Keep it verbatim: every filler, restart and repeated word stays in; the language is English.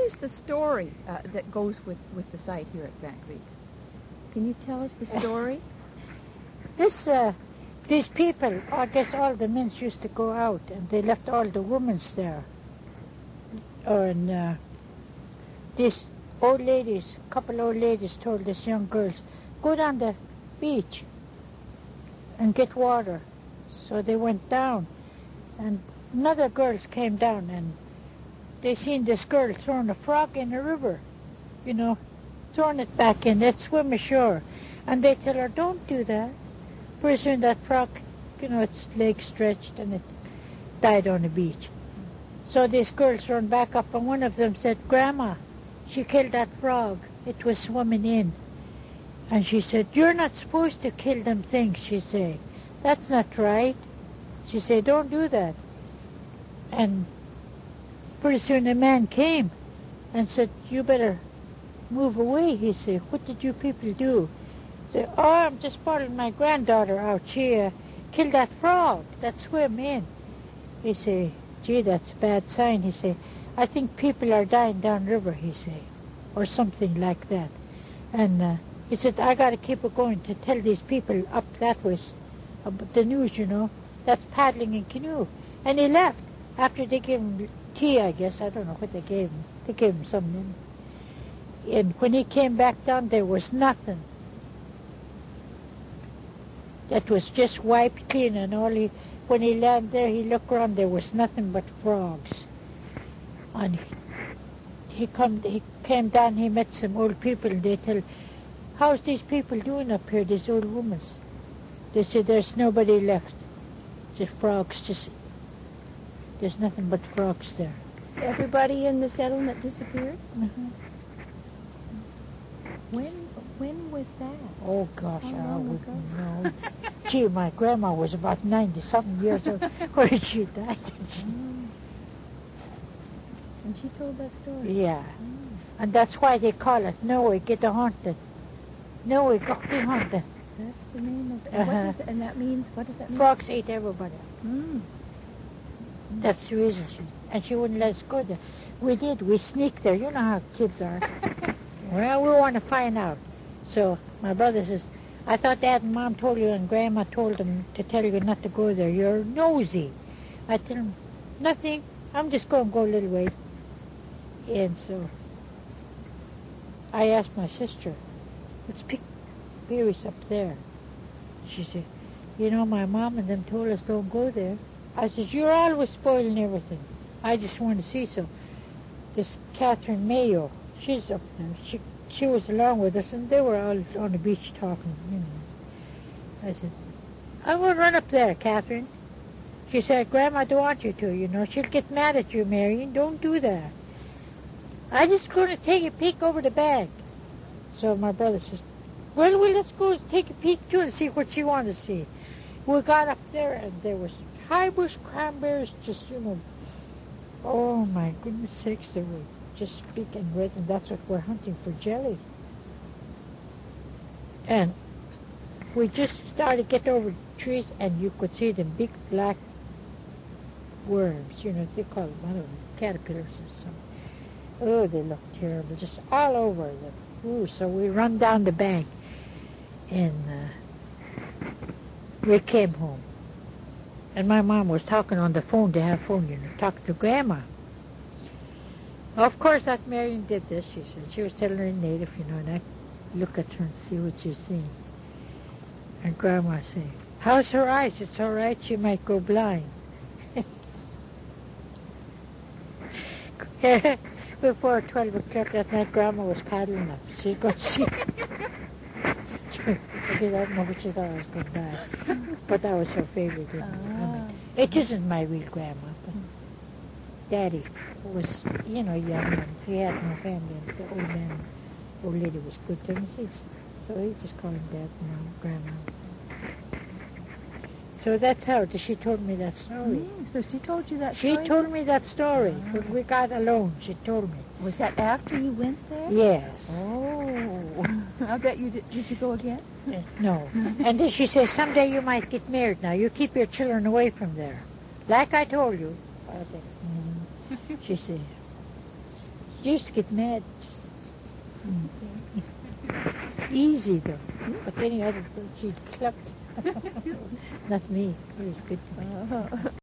is the story uh, that goes with, with the site here at Grant Creek? Can you tell us the story? This, uh, these people, I guess all the men used to go out, and they left all the women there. And uh, these old ladies, couple old ladies told these young girls, go down the beach and get water. So they went down, and another girls came down, and they seen this girl throwing a frog in the river, you know, throwing it back in, let's swim ashore. And they tell her, don't do that. Pretty soon that frog, you know, its legs stretched and it died on the beach. So these girls run back up, and one of them said, Grandma, she killed that frog. It was swimming in. And she said, you're not supposed to kill them things, she said. That's not right. She said, don't do that. And pretty soon a man came and said, you better move away, he said. What did you people do? He said, oh, I'm just following my granddaughter out. She uh, killed that frog that swam in. He said, gee, that's a bad sign. He said, I think people are dying downriver, he said, or something like that. And uh, he said, I got to keep it going to tell these people up that way about the news, you know, that's paddling in canoe. And he left after they gave him tea, I guess. I don't know what they gave him. They gave him something. And when he came back down, there was nothing. That was just wiped clean, and all he, when he landed there, he looked around, there was nothing but frogs. And he, he, come, he came down, he met some old people, and they tell, how's these people doing up here, these old women? They said, there's nobody left. Just frogs, just, there's nothing but frogs there. Everybody in the settlement disappeared? Mm-hmm. When when was that? Oh, gosh, How I long wouldn't ago? know. Gee, my grandma was about ninety-something years old when she died. Mm. And she told that story? Yeah. Mm. And that's why they call it Noe Get the Haunted. Noe Got the Haunted. That's the name of it. Uh-huh. What does that, and that means, what does that mean? Frogs ate everybody. Mm. That's the reason she, and she wouldn't let us go there. We did, we sneaked there. You know how kids are. Well, we want to find out. So my brother says, I thought Dad and Mom told you and Grandma told them to tell you not to go there. You're nosy. I tell him, nothing. I'm just going to go a little ways. And so I asked my sister, let's pick berries up there. She said, you know, my mom and them told us don't go there. I said, you're always spoiling everything. I just want to see. So this Catherine Mayo, she's up there. She she was along with us, and they were all on the beach talking. You know. I said, I will run up there, Catherine. She said, Grandma don't want you to, you know. She'll get mad at you, Marion. Don't do that. I just going to take a peek over the bank. So my brother says, well, well, let's go take a peek too and see what she wants to see. We got up there, and there was high bush cranberries, just, you know, oh my goodness sakes, they were just big and red, and that's what we're hunting for, jelly. And we just started to get over the trees, and you could see them big black worms, you know, they call them, I don't know, caterpillars or something. Oh, they look terrible, just all over them. Ooh, so we run down the bank, and uh, we came home. And my mom was talking on the phone, they have phone, you know, talking to Grandma. Of course, that Marion did this, she said. She was telling her in native, you know, and I look at her and see what she's seeing. And Grandma said, how's her eyes? It's all right, she might go blind. Before twelve o'clock that night, Grandma was paddling up. She could see. Because I don't know what she thought I was going to die. But that was her favorite. You know. I mean, it isn't my real grandma, but Daddy was, you know, young, and he had no family, and the old man, old lady was good to him. So he just called him Dad and Mom, Grandma. So that's how she told me that story. Mm, so she told you that She story? told me that story. Ah. When we got alone, she told me. Was that after you went there? Yes. Oh. I bet you did. Did you go again? Uh, no. And then she says, someday you might get married now. You keep your children away from there. Like I told you. I said, mm. She said, She used to get mad. Mm. Easy though. But any other, she'd cluck. Not me. It was good to me. Uh-huh.